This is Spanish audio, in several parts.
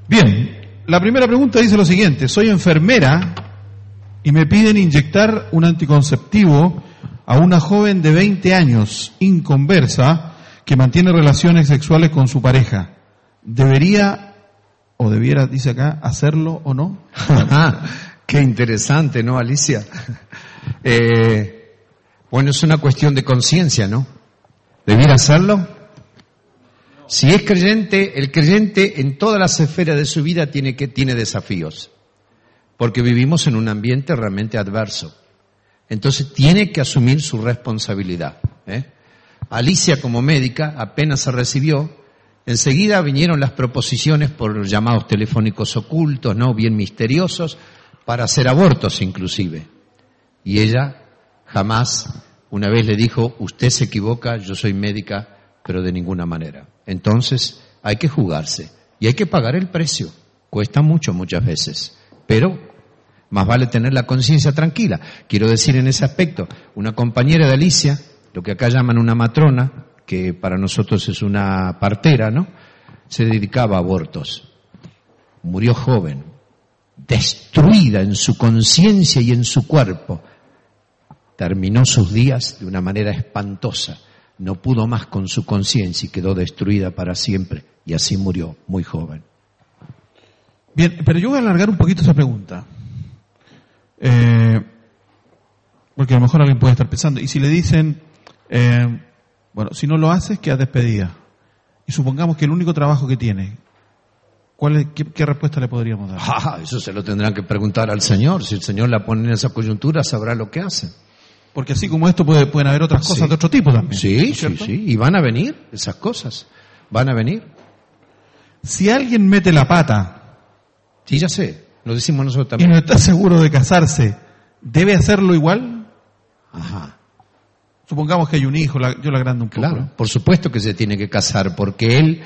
Bien, la primera pregunta dice lo siguiente: soy enfermera y me piden inyectar un anticonceptivo a una joven de 20 años, inconversa, que mantiene relaciones sexuales con su pareja. ¿Debería o debiera, dice acá, hacerlo o no? Qué interesante, ¿no, Alicia? Bueno, es una cuestión de conciencia, ¿no? ¿Debiera hacerlo? Si es creyente, el creyente en todas las esferas de su vida tiene desafíos, porque vivimos en un ambiente realmente adverso. Entonces tiene que asumir su responsabilidad. Alicia, como médica, apenas se recibió, enseguida vinieron las proposiciones por llamados telefónicos ocultos, ¿no? Bien misteriosos, para hacer abortos inclusive. Y ella jamás, una vez le dijo: usted se equivoca, yo soy médica, pero de ninguna manera. Entonces hay que jugarse y hay que pagar el precio. Cuesta mucho muchas veces, pero más vale tener la conciencia tranquila. Quiero decir en ese aspecto, una compañera de Alicia, lo que acá llaman una matrona, que para nosotros es una partera, ¿no? Se dedicaba a abortos. Murió joven, destruida en su conciencia y en su cuerpo. Terminó sus días de una manera espantosa. No pudo más con su conciencia y quedó destruida para siempre. Y así murió, muy joven. Bien, pero yo voy a alargar un poquito esa pregunta. Porque a lo mejor alguien puede estar pensando, y si le dicen, bueno, si no lo haces, quedas despedida. Y supongamos que el único trabajo que tiene, ¿qué respuesta le podríamos dar? Eso se lo tendrán que preguntar al Señor. Si el Señor la pone en esa coyuntura, sabrá lo que hace. Porque así como esto pueden haber otras cosas de otro tipo también. Sí, sí. Y van a venir esas cosas. Van a venir. Si alguien mete la pata. Sí, ya sé. Lo decimos nosotros también. Y no está seguro de casarse, ¿debe hacerlo igual? Ajá. Supongamos que hay un hijo, yo la agrando un poco. Claro, por supuesto que se tiene que casar, porque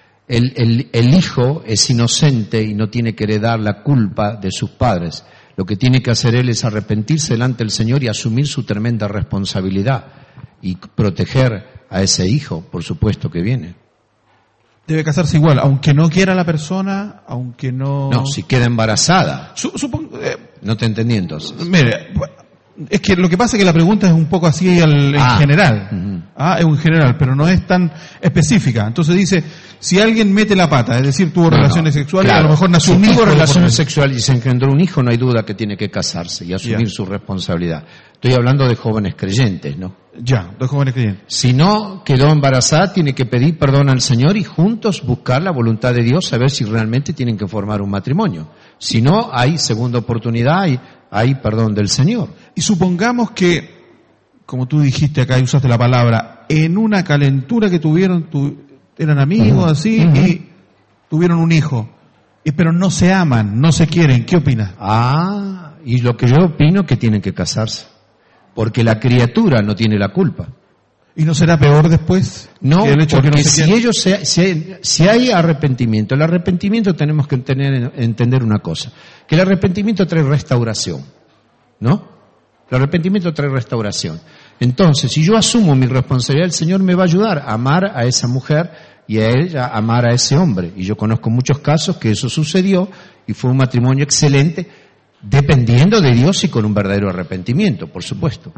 el hijo es inocente y no tiene que heredar la culpa de sus padres. Lo que tiene que hacer él es arrepentirse delante del Señor y asumir su tremenda responsabilidad y proteger a ese hijo, por supuesto que viene. Debe casarse igual, aunque no quiera la persona, aunque no... No, si queda embarazada. No te entendí entonces. Mire, es que lo que pasa es que la pregunta es un poco así en general. Uh-huh. Es un general, pero no es tan específica. Entonces dice, si alguien mete la pata, es decir, tuvo relaciones sexuales, claro, a lo mejor nació un hijo. Si tuvo relaciones sexuales y se engendró un hijo, no hay duda que tiene que casarse y asumir su responsabilidad. Estoy hablando de jóvenes creyentes, ¿no? De jóvenes creyentes. Si no quedó embarazada, tiene que pedir perdón al Señor y juntos buscar la voluntad de Dios, saber si realmente tienen que formar un matrimonio. Si no, hay segunda oportunidad y hay perdón del Señor. Y supongamos que, como tú dijiste acá y usaste la palabra, en una calentura que tuvieron, eran amigos así, y tuvieron un hijo, pero no se aman, no se quieren. ¿Qué opinas? Y lo que yo opino es que tienen que casarse, porque la criatura no tiene la culpa. ¿Y no será peor después? No, que el hecho porque de que no si hay arrepentimiento, el arrepentimiento tenemos que entender una cosa, que el arrepentimiento trae restauración, ¿no? El arrepentimiento trae restauración. Entonces, si yo asumo mi responsabilidad, el Señor me va a ayudar a amar a esa mujer y a ella a amar a ese hombre. Y yo conozco muchos casos que eso sucedió y fue un matrimonio excelente, dependiendo de Dios y con un verdadero arrepentimiento, por supuesto.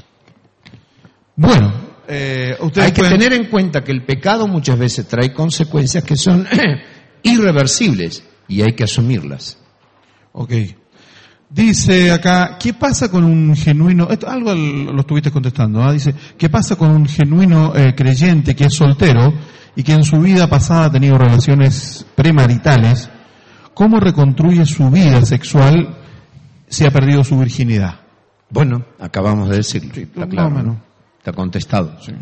Bueno, hay que tener en cuenta que el pecado muchas veces trae consecuencias que son irreversibles y hay que asumirlas. Ok. Dice acá, ¿qué pasa con un genuino, algo lo estuviste contestando, ¿no? Dice, ¿qué pasa con un genuino creyente que es soltero y que en su vida pasada ha tenido relaciones premaritales? ¿Cómo reconstruye su vida sexual si ha perdido su virginidad? Bueno, acabamos de decirlo. Sí, está claro, ¿no? Está contestado. Sí.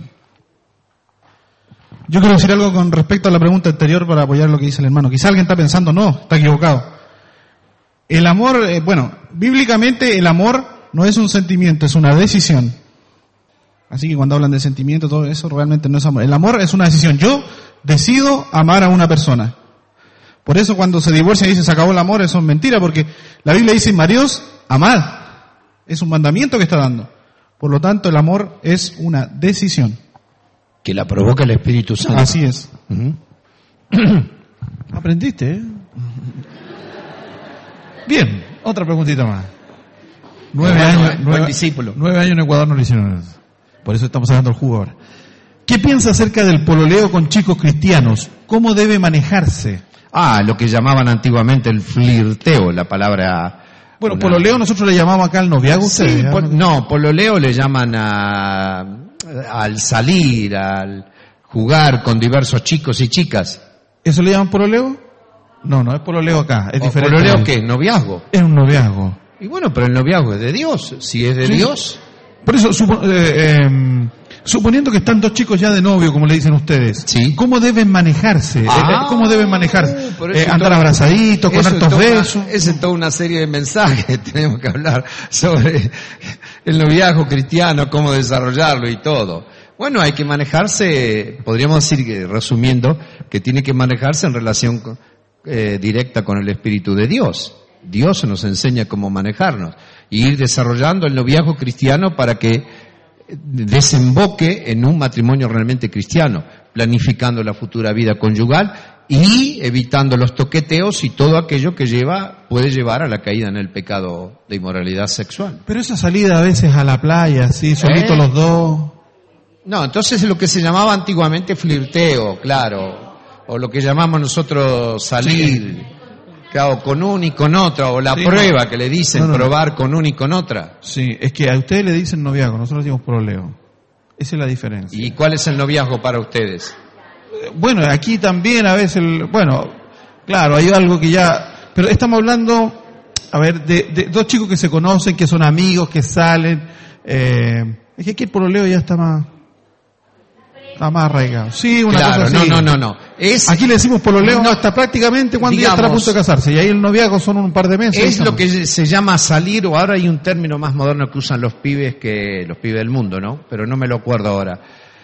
Yo quiero decir algo con respecto a la pregunta anterior para apoyar lo que dice el hermano. Quizá alguien está pensando, no, está equivocado. El amor, bíblicamente el amor no es un sentimiento, es una decisión. Así que cuando hablan de sentimiento, todo eso realmente no es amor. El amor es una decisión. Yo decido amar a una persona. Por eso cuando se divorcian y dice se acabó el amor, eso es mentira, porque la Biblia dice, maridos, amad. Es un mandamiento que está dando. Por lo tanto, el amor es una decisión. Que la provoca el Espíritu Santo. Así es. Aprendiste, ¿eh? Bien, otra preguntita más. Buen discípulo. 9 años en Ecuador no le hicieron eso. Por eso estamos sacando el jugo ahora. ¿Qué piensa acerca del pololeo con chicos cristianos? ¿Cómo debe manejarse? Lo que llamaban antiguamente el flirteo, la palabra... Bueno, pololeo nosotros le llamamos acá al noviazgo. Sí, ustedes, no, pololeo le llaman al salir, al jugar con diversos chicos y chicas. ¿Eso le llaman pololeo? No es pololeo acá, es diferente. ¿Pololeo qué? ¿Noviazgo? Es un noviazgo. Y bueno, pero el noviazgo es de Dios. Si es de Dios... Por eso, suponiendo que están dos chicos ya de novio, como le dicen ustedes, sí. ¿Cómo deben manejarse? ¿Cómo deben manejarse? ¿Andar abrazaditos, con hartos besos? Esa es toda una serie de mensajes que tenemos que hablar sobre el noviazgo cristiano, cómo desarrollarlo y todo. Bueno, hay que manejarse, podríamos decir, que, resumiendo, que tiene que manejarse en relación directa con el Espíritu de Dios. Dios nos enseña cómo manejarnos y ir desarrollando el noviazgo cristiano para que desemboque en un matrimonio realmente cristiano, planificando la futura vida conyugal y evitando los toqueteos y todo aquello que puede llevar a la caída en el pecado de inmoralidad sexual. Pero esa salida a veces a la playa, sí, solitos los dos. No, entonces es lo que se llamaba antiguamente flirteo, claro, o lo que llamamos nosotros salir. Sí. Claro, con un y con otra, o la prueba que le dicen, probar con un y con otra. Sí, es que a ustedes le dicen noviazgo, nosotros decimos pololeo. Esa es la diferencia. ¿Y cuál es el noviazgo para ustedes? Bueno, aquí también a veces, claro, hay algo que ya... Pero estamos hablando, de dos chicos que se conocen, que son amigos, que salen. Es que aquí el pololeo ya está más arraigado. Sí, una cosa así. No. Aquí le decimos pololeo hasta prácticamente cuando ya está a punto de casarse. Y ahí el noviazgo son un par de meses. Es lo que se llama salir, o ahora hay un término más moderno que usan los pibes del mundo, ¿no? Pero no me lo acuerdo ahora.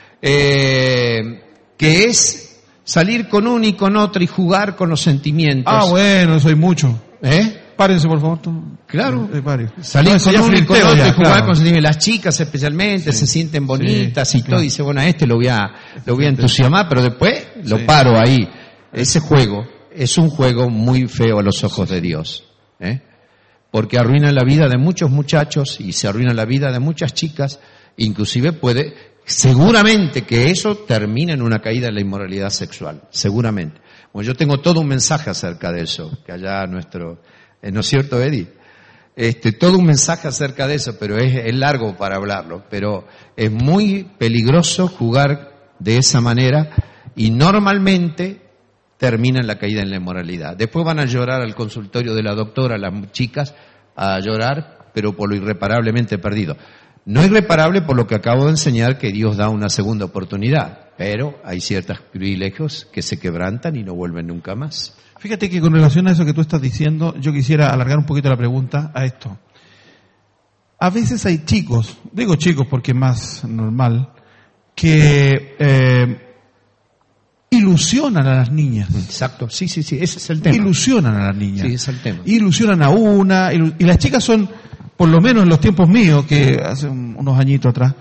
Que es salir con uno y con otro y jugar con los sentimientos. Bueno, eso hay mucho. Párense, por favor. Claro. Salir con uno y con otro y jugar con sentimientos. Las chicas especialmente se sienten bonitas y todo. Y dice, bueno, a lo voy a entusiasmar, pero después lo paro ahí. Ese juego es un juego muy feo a los ojos de Dios. Porque arruina la vida de muchos muchachos y se arruina la vida de muchas chicas. Inclusive seguramente que eso termina en una caída en la inmoralidad sexual. Seguramente. Bueno, yo tengo todo un mensaje acerca de eso, que allá ¿no es cierto, Eddie? Todo un mensaje acerca de eso, pero es largo para hablarlo. Pero es muy peligroso jugar de esa manera y normalmente termina en la caída en la inmoralidad. Después van a llorar al consultorio de la doctora, las chicas, a llorar, pero por lo irreparablemente perdido. No irreparable por lo que acabo de enseñar, que Dios da una segunda oportunidad, pero hay ciertos privilegios que se quebrantan y no vuelven nunca más. Fíjate que con relación a eso que tú estás diciendo, yo quisiera alargar un poquito la pregunta a esto. A veces hay chicos, digo chicos porque es más normal, que ilusionan a las niñas. Exacto, sí, ese es el tema. Ilusionan a las niñas. Sí, es el tema. Ilusionan a una, y las chicas son, por lo menos en los tiempos míos, que hace unos añitos atrás,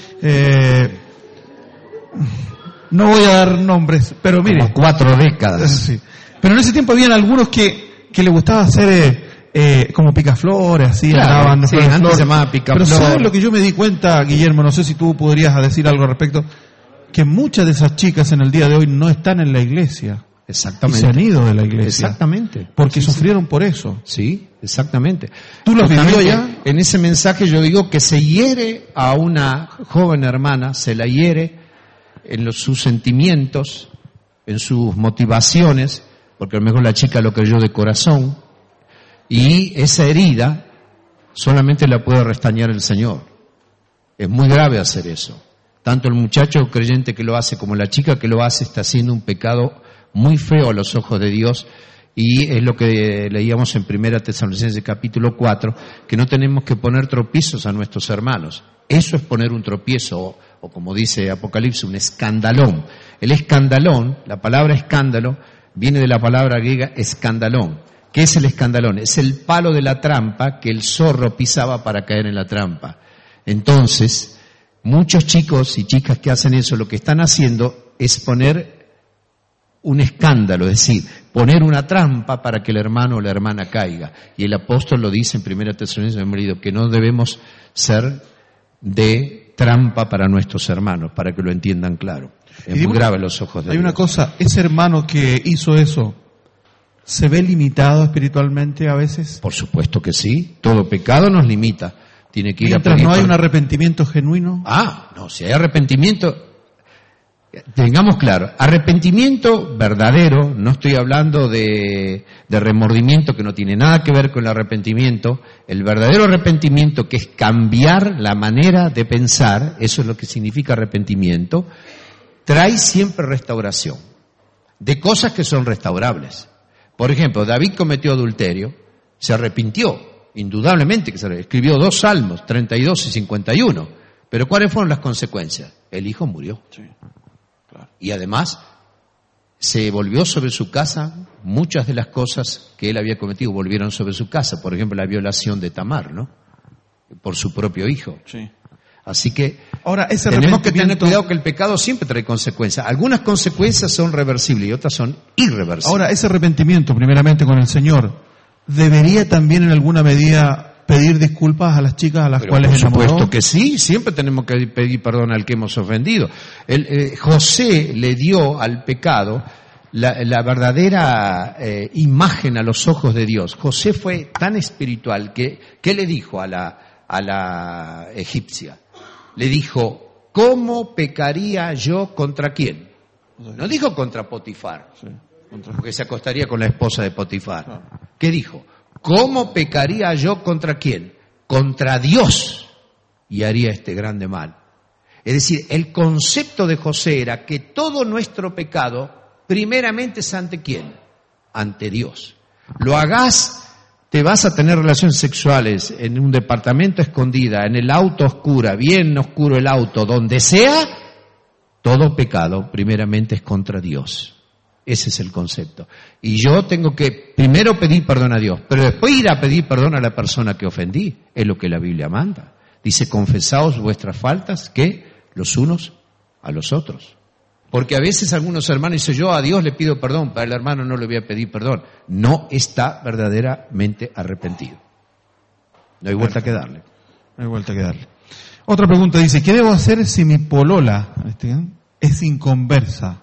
no voy a dar nombres, pero mire. Como 4 décadas. Sí. Pero en ese tiempo habían algunos que les gustaba hacer como picaflores, así, andaban. Sí, antes se llamaba picaflores. Pero ¿sabes lo que yo me di cuenta, Guillermo? No sé si tú podrías decir algo al respecto. Que muchas de esas chicas en el día de hoy no están en la iglesia. Exactamente. Y se han ido de la iglesia. Exactamente. Porque sufrieron por eso. Sí, exactamente. ¿Tú lo has vivido ya? En ese mensaje yo digo que se hiere a una joven hermana, se la hiere en sus sentimientos, en sus motivaciones, porque a lo mejor la chica lo creyó de corazón, y esa herida solamente la puede restañar el Señor. Es muy grave hacer eso. Tanto el muchacho creyente que lo hace como la chica que lo hace está haciendo un pecado muy feo a los ojos de Dios, y es lo que leíamos en 1 Tesalonicenses capítulo 4, que no tenemos que poner tropiezos a nuestros hermanos. Eso es poner un tropiezo, o como dice Apocalipsis, un escandalón. El escandalón, la palabra escándalo, viene de la palabra griega escandalón. ¿Qué es el escandalón? Es el palo de la trampa que el zorro pisaba para caer en la trampa. Entonces, muchos chicos y chicas que hacen eso, lo que están haciendo es poner un escándalo, es decir, poner una trampa para que el hermano o la hermana caiga. Y el apóstol lo dice en 1 Tesalonicenses, que no debemos ser de trampa para nuestros hermanos, para que lo entiendan claro. Es muy grave a los ojos de Dios. Hay una cosa, ese hermano que hizo eso, ¿se ve limitado espiritualmente a veces? Por supuesto que sí, todo pecado nos limita. Tiene que ir Mientras a pedir no hay un arrepentimiento genuino. No, si hay arrepentimiento, tengamos claro, arrepentimiento verdadero, no estoy hablando de remordimiento que no tiene nada que ver con el arrepentimiento, el verdadero arrepentimiento, que es cambiar la manera de pensar, eso es lo que significa arrepentimiento, trae siempre restauración de cosas que son restaurables. Por ejemplo, David cometió adulterio, se arrepintió, indudablemente que escribió 2 salmos, 32 y 51, pero ¿cuáles fueron las consecuencias? El hijo murió. Sí, claro. Y además se volvió sobre su casa, muchas de las cosas que él había cometido volvieron sobre su casa, por ejemplo la violación de Tamar, ¿no? Por su propio hijo. Sí. Así que ahora, tenemos que tener cuidado que el pecado siempre trae consecuencias. Algunas consecuencias son reversibles y otras son irreversibles. Ahora, ese arrepentimiento, primeramente con el Señor, ¿debería también en alguna medida pedir disculpas a las chicas a las cuales enamoró? Por supuesto que sí, siempre tenemos que pedir perdón al que hemos ofendido. José le dio al pecado la verdadera imagen a los ojos de Dios. José fue tan espiritual que ¿qué le dijo a la egipcia? Le dijo, ¿cómo pecaría yo contra quién? No dijo contra Potifar, Sí, porque se acostaría con la esposa de Potifar. ¿Qué dijo? ¿Cómo pecaría yo contra quién? Contra Dios, y haría este grande mal. Es decir, el concepto de José era que todo nuestro pecado primeramente es ante quién, ante Dios. Lo hagas, te vas a tener relaciones sexuales en un departamento escondida, en el auto oscura, bien oscuro el auto, donde sea, todo pecado primeramente es contra Dios. Ese es el concepto. Y yo tengo que primero pedir perdón a Dios, pero después ir a pedir perdón a la persona que ofendí. Es lo que la Biblia manda. Dice, confesaos vuestras faltas, ¿qué? Los unos a los otros. Porque a veces algunos hermanos dicen, yo a Dios le pido perdón, para el hermano no le voy a pedir perdón. No está verdaderamente arrepentido. No hay vuelta que darle. No hay vuelta que darle. Otra pregunta dice, ¿qué debo hacer si mi polola es inconversa?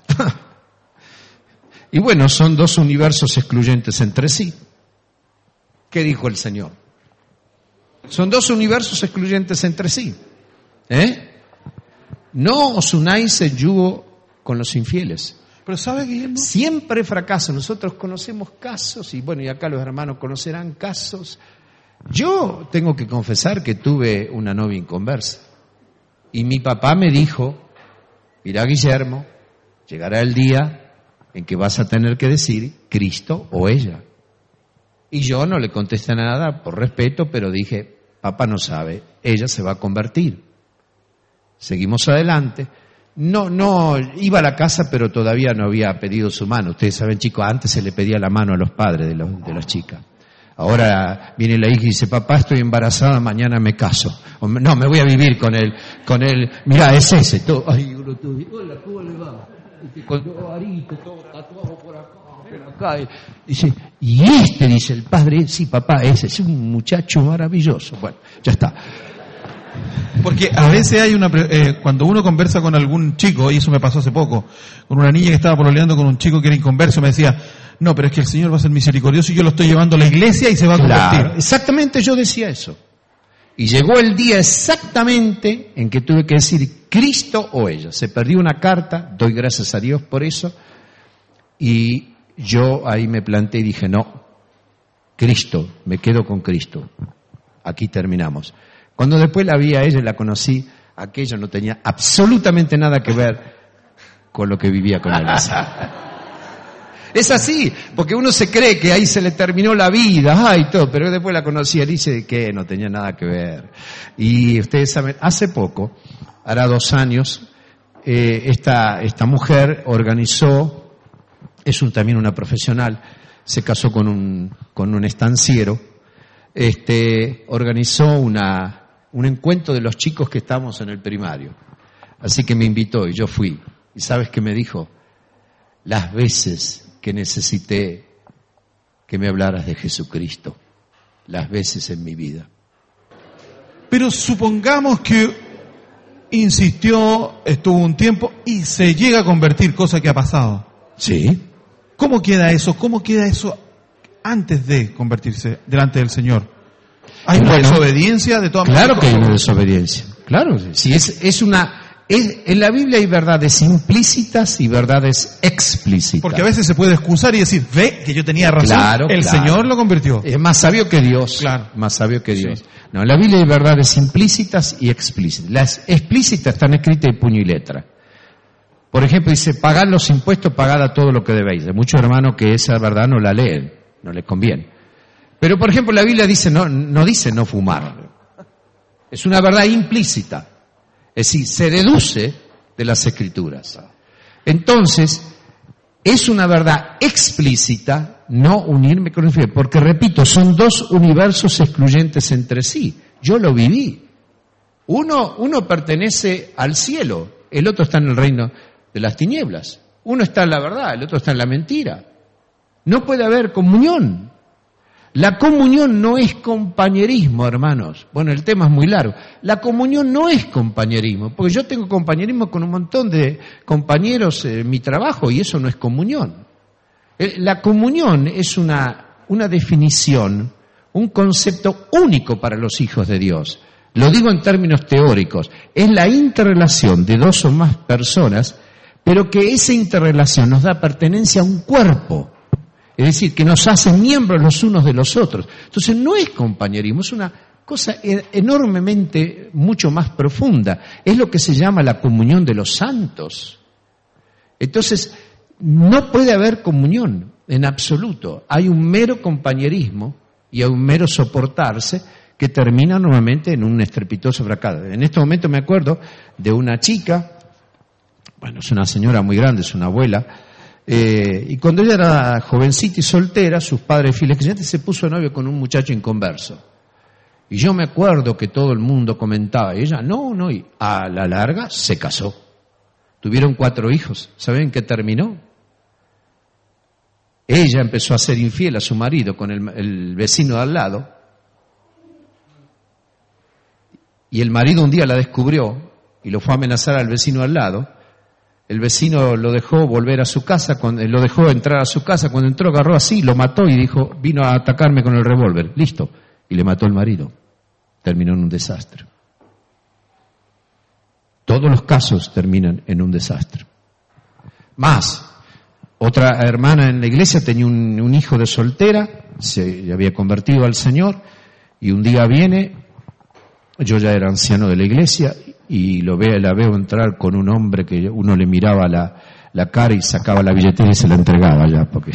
Y bueno, son dos universos excluyentes entre sí. ¿Qué dijo el Señor? Son dos universos excluyentes entre sí. No os unáis en yugo con los infieles. Pero ¿sabe, Guillermo? Siempre fracasan. Nosotros conocemos casos, y bueno, y acá los hermanos conocerán casos. Yo tengo que confesar que tuve una novia inconversa. Y mi papá me dijo, mira, Guillermo, llegará el día en que vas a tener que decir Cristo o ella. Y yo no le contesté nada por respeto, pero dije, papá no sabe, ella se va a convertir. Seguimos adelante. No, iba a la casa, pero todavía no había pedido su mano. Ustedes saben, chicos, antes se le pedía la mano a los padres de las chicas. Ahora viene la hija y dice, papá, estoy embarazada, mañana me caso. No, me voy a vivir con él. Mirá, es ese. Todo. Ay, hola, ¿cómo le va? Con todo arito, todo tatuado por acá. Dice, y dice el padre, sí, papá, ese es un muchacho maravilloso. Bueno, ya está. Porque a veces hay cuando uno conversa con algún chico, y eso me pasó hace poco, con una niña que estaba pololeando con un chico que era inconverso, me decía, no, pero es que el Señor va a ser misericordioso y yo lo estoy llevando a la iglesia y se va a convertir. Claro, exactamente, yo decía eso. Y llegó el día exactamente en que tuve que decir Cristo o ella. Se perdió una carta, doy gracias a Dios por eso, y yo ahí me planté y dije, no, Cristo, me quedo con Cristo. Aquí terminamos. Cuando después la vi a ella y la conocí, aquello no tenía absolutamente nada que ver con lo que vivía con él. Es así, porque uno se cree que ahí se le terminó la vida, y todo, pero después la conocí y dice que no tenía nada que ver. Y ustedes saben, hace poco, hará 2 años, esta mujer organizó, también una profesional, se casó con un estanciero, organizó un encuentro de los chicos que estábamos en el primario. Así que me invitó y yo fui. ¿Y sabes qué me dijo? Las veces que necesité que me hablaras de Jesucristo las veces en mi vida. Pero supongamos que insistió, estuvo un tiempo y se llega a convertir, cosa que ha pasado. Sí. ¿Cómo queda eso? ¿Cómo queda eso antes de convertirse delante del Señor? ¿Hay una desobediencia de todas maneras? Claro que hay una desobediencia. Claro. Sí, en la Biblia hay verdades implícitas y verdades explícitas. Porque a veces se puede excusar y decir, ve que yo tenía razón, claro, el Señor lo convirtió. Es más sabio que Dios. Claro. Más sabio que Dios. Sí. No, en la Biblia hay verdades implícitas y explícitas. Las explícitas están escritas de puño y letra. Por ejemplo, dice, pagad los impuestos, pagad a todo lo que debéis. Hay muchos hermanos que esa verdad no la leen, no les conviene. Pero, por ejemplo, la Biblia dice no dice no fumar. Es una verdad implícita. Es decir, se deduce de las Escrituras. Entonces, es una verdad explícita no unirme con el infiel. Porque, repito, son dos universos excluyentes entre sí. Yo lo viví. Uno pertenece al cielo, el otro está en el reino de las tinieblas. Uno está en la verdad, el otro está en la mentira. No puede haber comunión. La comunión no es compañerismo, hermanos. Bueno, el tema es muy largo. La comunión no es compañerismo, porque yo tengo compañerismo con un montón de compañeros en mi trabajo y eso no es comunión. La comunión es una definición, un concepto único para los hijos de Dios. Lo digo en términos teóricos. Es la interrelación de dos o más personas, pero que esa interrelación nos da pertenencia a un cuerpo. Es decir, que nos hace miembros los unos de los otros. Entonces no es compañerismo, es una cosa enormemente mucho más profunda. Es lo que se llama la comunión de los santos. Entonces, no puede haber comunión en absoluto. Hay un mero compañerismo y hay un mero soportarse que termina normalmente en un estrepitoso fracaso. En este momento me acuerdo de una chica, bueno, es una señora muy grande, es una abuela, y cuando ella era jovencita y soltera, sus padres fieles creyentes, se puso de novio con un muchacho inconverso. Y yo me acuerdo que todo el mundo comentaba, y ella, no, y a la larga se casó. Tuvieron 4 hijos. ¿Saben qué terminó? Ella empezó a ser infiel a su marido con el vecino de al lado, y el marido un día la descubrió y lo fue a amenazar al vecino al lado. El vecino lo dejó volver a su casa, lo dejó entrar a su casa. Cuando entró, agarró así, lo mató y dijo, vino a atacarme con el revólver. Listo. Y le mató al marido. Terminó en un desastre. Todos los casos terminan en un desastre. Más, otra hermana en la iglesia tenía un hijo de soltera, se había convertido al Señor, y un día viene, yo ya era anciano de la iglesia, y la veo entrar con un hombre que uno le miraba la cara y sacaba la billetera y se la entregaba ya, porque...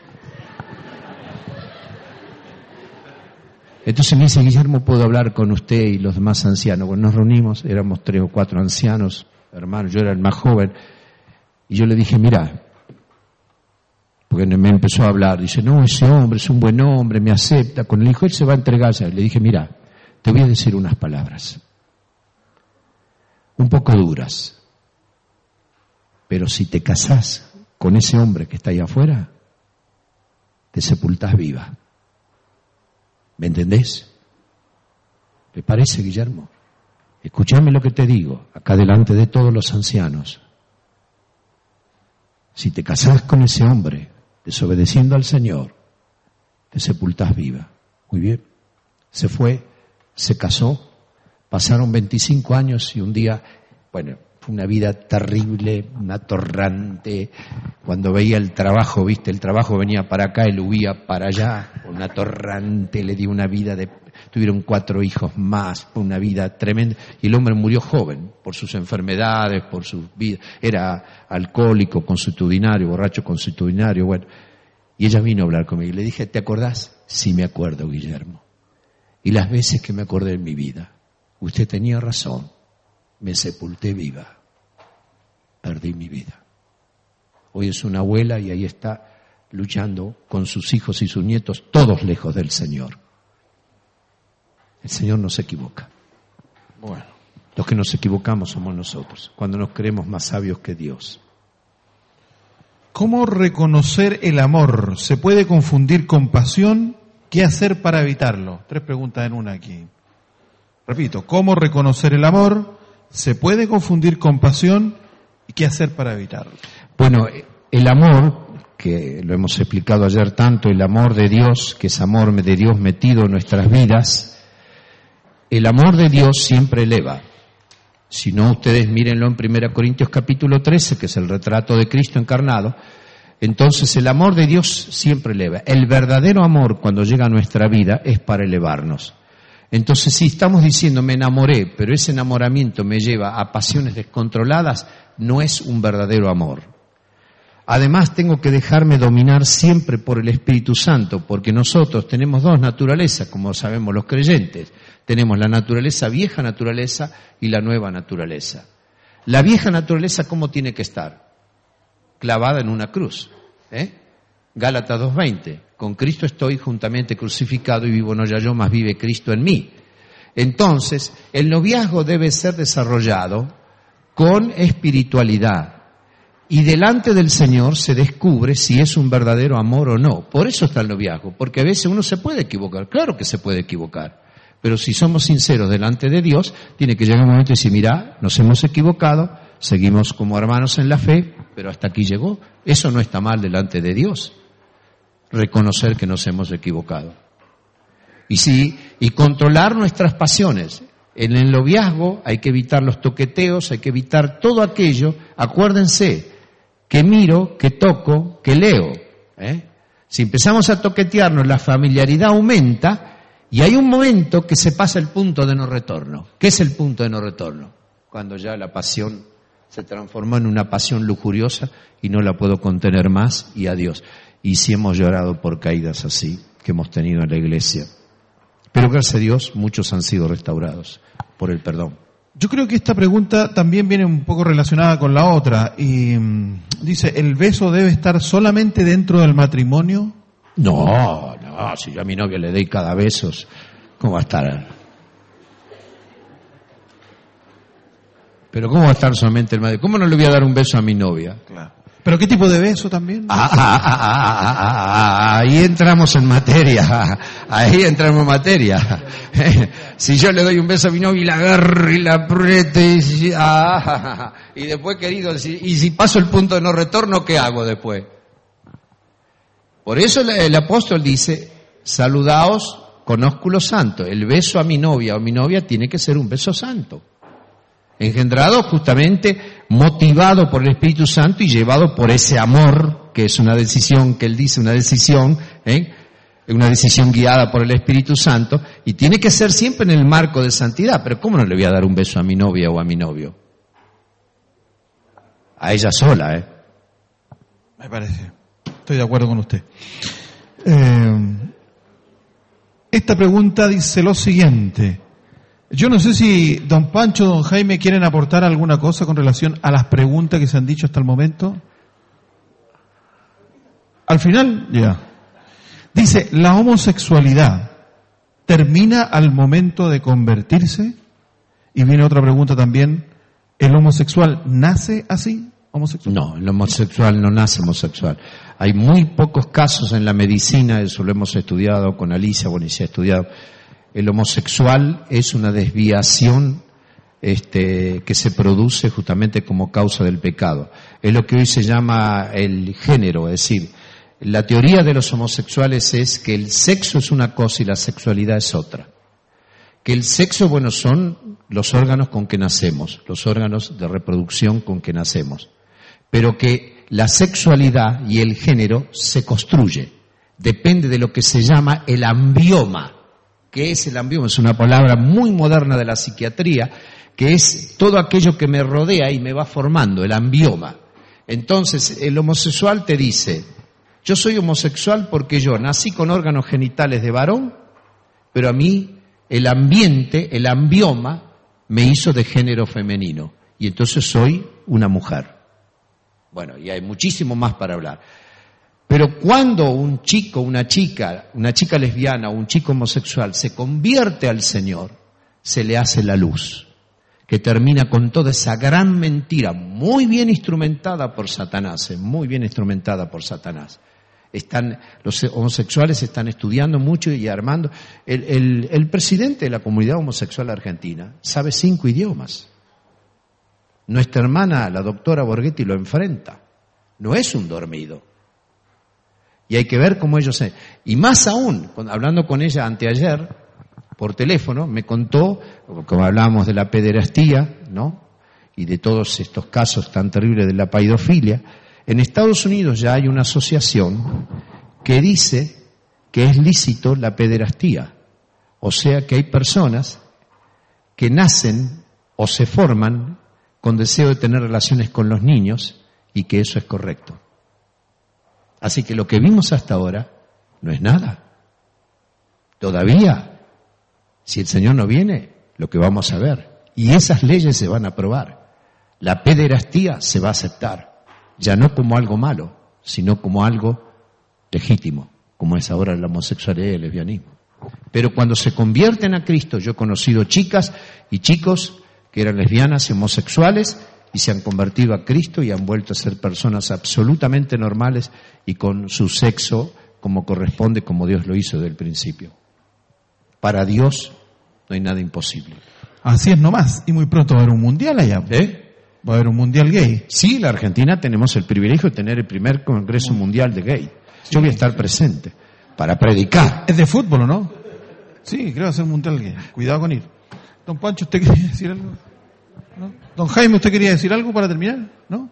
Entonces me dice, Guillermo, ¿puedo hablar con usted y los demás ancianos? Bueno, nos reunimos, éramos 3 o 4 ancianos, hermanos, yo era el más joven, y yo le dije, mira, porque me empezó a hablar, dice, no, ese hombre es un buen hombre, me acepta, con el hijo él se va a entregar. Le dije, mira, te voy a decir unas palabras, un poco duras, pero si te casás con ese hombre que está ahí afuera, te sepultás viva. ¿Me entendés? ¿Le parece, Guillermo? Escuchame lo que te digo, acá delante de todos los ancianos. Si te casás con ese hombre, desobedeciendo al Señor, te sepultás viva. Muy bien. Se fue, se casó, pasaron 25 años y un día, bueno, fue una vida terrible, una atorrante. Cuando veía el trabajo, viste, el trabajo venía para acá, él huía para allá, una atorrante, le dio una vida tuvieron 4 hijos más, fue una vida tremenda, y el hombre murió joven, por sus enfermedades, por su vida, era alcohólico, consuetudinario, borracho consuetudinario, bueno, y ella vino a hablar conmigo, y le dije, ¿te acordás? Sí me acuerdo, Guillermo, y las veces que me acordé en mi vida, usted tenía razón, me sepulté viva, perdí mi vida. Hoy es una abuela y ahí está luchando con sus hijos y sus nietos, todos lejos del Señor. El Señor no se equivoca. Bueno, los que nos equivocamos somos nosotros, cuando nos creemos más sabios que Dios. ¿Cómo reconocer el amor? ¿Se puede confundir con pasión? ¿Qué hacer para evitarlo? 3 preguntas en una aquí. Repito, ¿cómo reconocer el amor? ¿Se puede confundir con pasión? ¿Y qué hacer para evitarlo? Bueno, el amor, que lo hemos explicado ayer tanto, el amor de Dios, que es amor de Dios metido en nuestras vidas, el amor de Dios siempre eleva. Si no, ustedes mírenlo en 1 Corintios capítulo 13, que es el retrato de Cristo encarnado. Entonces el amor de Dios siempre eleva. El verdadero amor cuando llega a nuestra vida es para elevarnos. Entonces si estamos diciendo me enamoré, pero ese enamoramiento me lleva a pasiones descontroladas, no es un verdadero amor. Además tengo que dejarme dominar siempre por el Espíritu Santo, porque nosotros tenemos 2 naturalezas, como sabemos los creyentes. Tenemos la naturaleza, vieja naturaleza y la nueva naturaleza. La vieja naturaleza, ¿cómo tiene que estar? Clavada en una cruz. Gálatas 2:20. Con Cristo estoy juntamente crucificado y vivo no ya yo, mas vive Cristo en mí. Entonces, el noviazgo debe ser desarrollado con espiritualidad. Y delante del Señor se descubre si es un verdadero amor o no. Por eso está el noviazgo, porque a veces uno se puede equivocar. Claro que se puede equivocar. Pero si somos sinceros delante de Dios, tiene que llegar un momento y decir, mira, nos hemos equivocado, seguimos como hermanos en la fe, pero hasta aquí llegó. Eso no está mal delante de Dios. Reconocer que nos hemos equivocado. Y controlar nuestras pasiones. En el noviazgo hay que evitar los toqueteos, hay que evitar todo aquello. Acuérdense, que miro, que toco, que leo. Si empezamos a toquetearnos, la familiaridad aumenta y hay un momento que se pasa el punto de no retorno. ¿Qué es el punto de no retorno? Cuando ya la pasión se transformó en una pasión lujuriosa y no la puedo contener más y adiós. Y si hemos llorado por caídas así que hemos tenido en la iglesia. Pero gracias a Dios muchos han sido restaurados por el perdón. Yo creo que esta pregunta también viene un poco relacionada con la otra. Y dice, ¿el beso debe estar solamente dentro del matrimonio? No, si yo a mi novia le doy cada beso, ¿cómo va a estar? Pero ¿cómo va a estar solamente el matrimonio? ¿Cómo no le voy a dar un beso a mi novia? Claro. ¿Pero qué tipo de beso también? Ahí entramos en materia. Si yo le doy un beso a mi novia y la agarro y la aprieto y después, querido, y si paso el punto de no retorno, ¿qué hago después? Por eso el apóstol dice, saludaos con ósculo santo. El beso a mi novia o mi novia tiene que ser un beso santo. Engendrado justamente, motivado por el Espíritu Santo y llevado por ese amor, que es una decisión, que él dice, una decisión guiada por el Espíritu Santo, y tiene que ser siempre en el marco de santidad. Pero ¿cómo no le voy a dar un beso a mi novia o a mi novio? A ella sola, Me parece. Estoy de acuerdo con usted. Esta pregunta dice lo siguiente. Yo no sé si don Pancho, don Jaime quieren aportar alguna cosa con relación a las preguntas que se han dicho hasta el momento. Al final, ya. Dice, ¿la homosexualidad termina al momento de convertirse? Y viene otra pregunta también, ¿el homosexual nace así? ¿Homosexual? No, el homosexual no nace homosexual. Hay muy pocos casos en la medicina, eso lo hemos estudiado con Alicia, bueno, y se ha estudiado. El homosexual es una desviación que se produce justamente como causa del pecado. Es lo que hoy se llama el género, es decir, la teoría de los homosexuales es que el sexo es una cosa y la sexualidad es otra. Que el sexo, bueno, son los órganos con que nacemos, los órganos de reproducción con que nacemos. Pero que la sexualidad y el género se construye. Depende de lo que se llama el ambioma. ¿Qué es el ambioma? Es una palabra muy moderna de la psiquiatría, que es todo aquello que me rodea y me va formando, el ambioma. Entonces, el homosexual te dice, yo soy homosexual porque yo nací con órganos genitales de varón, pero a mí el ambiente, el ambioma, me hizo de género femenino, y entonces soy una mujer. Bueno, y hay muchísimo más para hablar. Pero cuando un chico, una chica lesbiana o un chico homosexual se convierte al Señor, se le hace la luz. que termina con toda esa gran mentira, muy bien instrumentada por Satanás, muy bien instrumentada por Satanás. Los homosexuales están estudiando mucho y armando. El presidente de la comunidad homosexual argentina sabe 5 idiomas. Nuestra hermana, la doctora Borghetti, lo enfrenta. No es un dormido. Y hay que ver cómo ellos... Y más aún, hablando con ella anteayer, por teléfono, me contó, como hablábamos de la pederastía, ¿no? Y de todos estos casos tan terribles de la paidofilia. En Estados Unidos ya hay una asociación que dice que es lícito la pederastía. O sea que hay personas que nacen o se forman con deseo de tener relaciones con los niños y que eso es correcto. Así que lo que vimos hasta ahora no es nada. Todavía, si el Señor no viene, lo que vamos a ver. Y esas leyes se van a aprobar. La pederastía se va a aceptar. Ya no como algo malo, sino como algo legítimo, como es ahora la homosexualidad y el lesbianismo. Pero cuando se convierten a Cristo, yo he conocido chicas y chicos que eran lesbianas y homosexuales y se han convertido a Cristo y han vuelto a ser personas absolutamente normales y con su sexo como corresponde, como Dios lo hizo desde el principio. Para Dios no hay nada imposible. Así es nomás, y muy pronto va a haber un mundial allá. Va a haber un mundial gay. Sí, la Argentina tenemos el privilegio de tener el primer Congreso Mundial de Gay. Yo voy a estar presente para predicar. Es de fútbol, ¿o no? Sí, creo que va a ser un mundial gay. Cuidado con ir. Don Pancho, ¿usted quería decir algo? ¿No? Don Jaime, ¿usted quería decir algo para terminar? ¿No?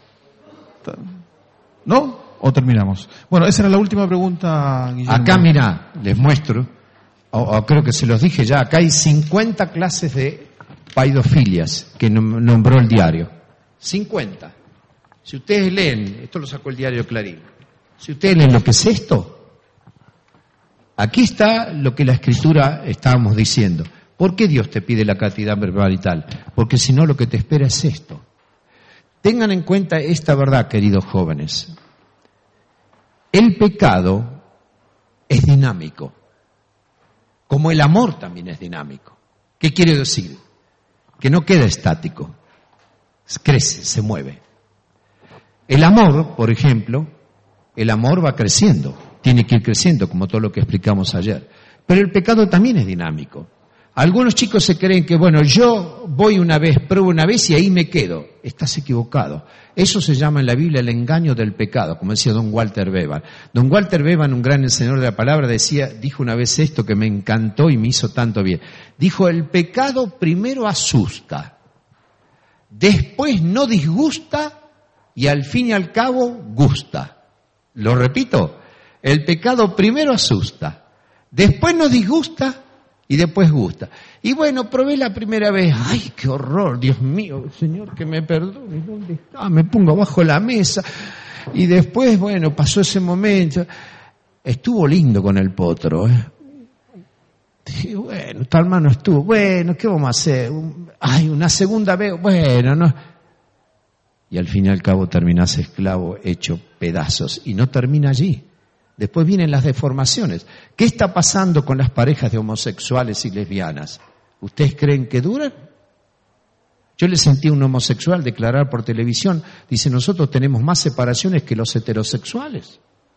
¿No? ¿O terminamos? Bueno, esa era la última pregunta, Guillermo. Acá, mira, les muestro, o creo que se los dije ya, acá hay 50 clases de paidofilias que nombró el diario. 50. Si ustedes leen, esto lo sacó el diario Clarín, si ustedes leen lo que es esto, aquí está lo que la Escritura estábamos diciendo. ¿Por qué Dios te pide la castidad verbal y tal? Porque si no, lo que te espera es esto. Tengan en cuenta esta verdad, queridos jóvenes. El pecado es dinámico, como el amor también es dinámico. ¿Qué quiere decir? Que no queda estático, crece, se mueve. El amor, por ejemplo, el amor va creciendo, tiene que ir creciendo, como todo lo que explicamos ayer. Pero el pecado también es dinámico. Algunos chicos se creen que, bueno, yo voy una vez, pruebo una vez y ahí me quedo. Estás equivocado. Eso se llama en la Biblia el engaño del pecado, como decía don Walter Bevan. Don Walter Bevan, un gran enseñador de la palabra, dijo una vez esto que me encantó y me hizo tanto bien. Dijo, el pecado primero asusta, después no disgusta y al fin y al cabo gusta. Lo repito, el pecado primero asusta, después no disgusta y después gusta. Y bueno, probé la primera vez. ¡Ay, qué horror! Dios mío, Señor, que me perdone. ¿Dónde está? Me pongo abajo la mesa. Y después, bueno, pasó ese momento. Estuvo lindo con el potro, Dije, bueno, tal mano estuvo. Bueno, ¿qué vamos a hacer? Ay, una segunda vez. Bueno, no. Y al fin y al cabo terminás esclavo hecho pedazos. Y no termina allí. Después vienen las deformaciones. ¿Qué está pasando con las parejas de homosexuales y lesbianas? ¿Ustedes creen que duran? Yo le sentí a un homosexual declarar por televisión, dice, nosotros tenemos más separaciones que los heterosexuales.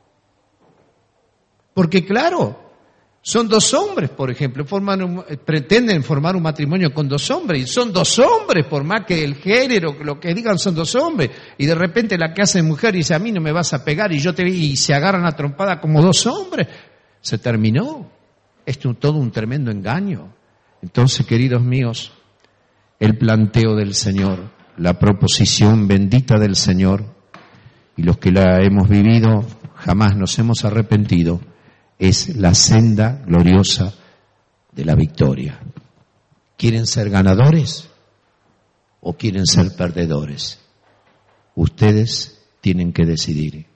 Porque claro, son 2 hombres, por ejemplo, pretenden formar un matrimonio con 2 hombres, y son 2 hombres, por más que el género, lo que digan, son 2 hombres, y de repente la que hace mujer dice, a mí no me vas a pegar, y se agarran a trompada como 2 hombres. Se terminó. Esto es todo un tremendo engaño. Entonces, queridos míos, el planteo del Señor, la proposición bendita del Señor, y los que la hemos vivido jamás nos hemos arrepentido, es la senda gloriosa de la victoria. ¿Quieren ser ganadores o quieren ser perdedores? Ustedes tienen que decidir.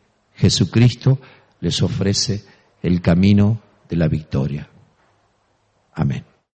Jesucristo les ofrece el camino de la victoria. Amén.